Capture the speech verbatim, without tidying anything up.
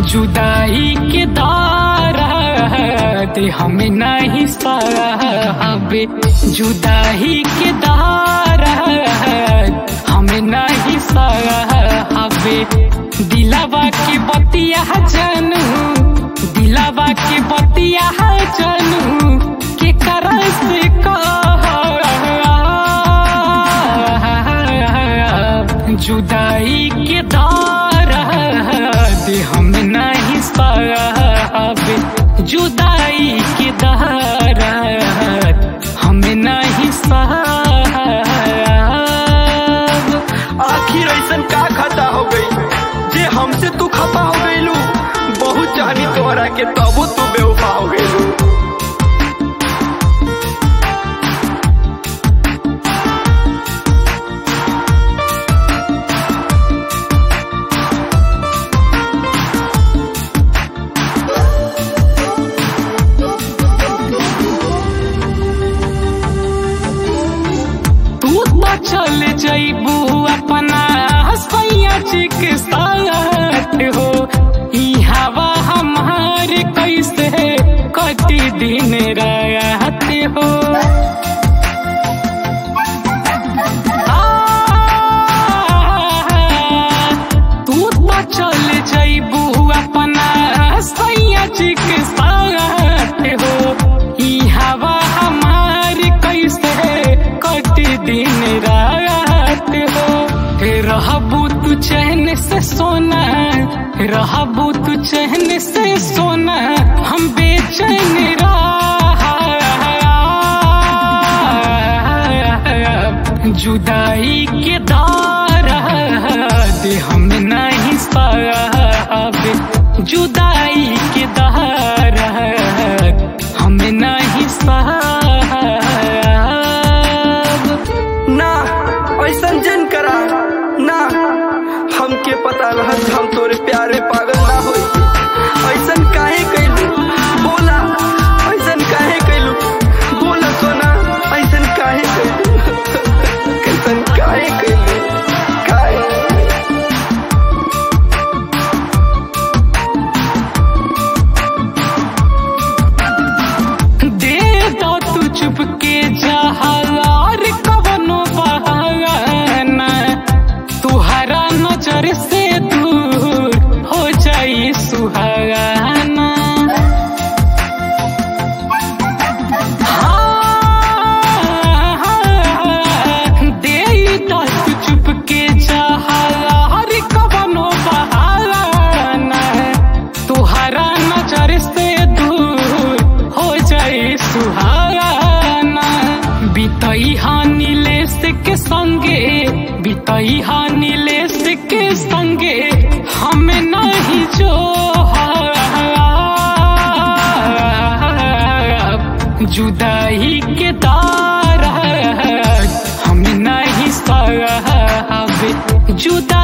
जुदाई के दर्द हमें नहीं सहबे, जुदाई के दर्द हमें नहीं सहबे। दिलावा के बतिया जानू, दिलावा के बतिया जानू के करल से कह, जुदाई के दर्द हमें नहीं सहबे, जुदाई के दर्द हमें नहीं सहब। आखिर ऐसन का खता हो गई जे हमसे तू खफा हो गईलू, बहुत चाहनी तोहरा के तबो तू बेवफा हो गईलू। चल जैबू अपना सैया जी के साथ हो, ई हवा हमार कैसे कटी दिन रात हो। तू तो चल जैबू अपना सैया जी के साथ हो, ई हवा हमार कैसे कटी दिन रात हो। रहबू तू चैन से सोना, रहबू तू चैन से सोना, हम बेचैन रह। जुदाई के दर्द हम नहीं सहबे, जुदाई के दर्द हम नहीं सहब। ना ऐसन जन करा ना, हमके पता रहत हम तोरे प्यारे पागल ना होई। ऐसन काहे कैलू बोला, ऐसन काहे कैलू बोला सोना, ऐसन काहे कैलू, ऐसन काहे कैलू काहे। दे दो तू चुप के जहार कवनो बहाना, तुहरा नजर से दूर हो जाई सुहाना। दे दो तू चुप के जहार कवनो बहाना, तुहरा नजर से दूर हो जाई सुहाना। बीतई हानि लेस के संगे, बीतई हानि लेस के संगे हमें नहीं जो, जुदाई के दर्द हमें नहीं सहबे, जुदा